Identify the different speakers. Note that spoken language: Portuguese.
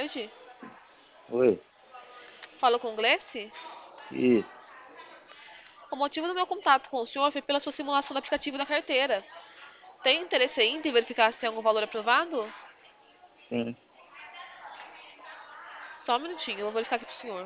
Speaker 1: Tarde.
Speaker 2: Oi,
Speaker 1: Falo com o Gleice?
Speaker 2: isso.
Speaker 1: O motivo do meu contato com o senhor foi pela sua simulação do aplicativo da carteira. Tem interesse ainda em verificar se tem algum valor aprovado?
Speaker 2: Sim.
Speaker 1: Só um minutinho, eu vou verificar aqui pro senhor.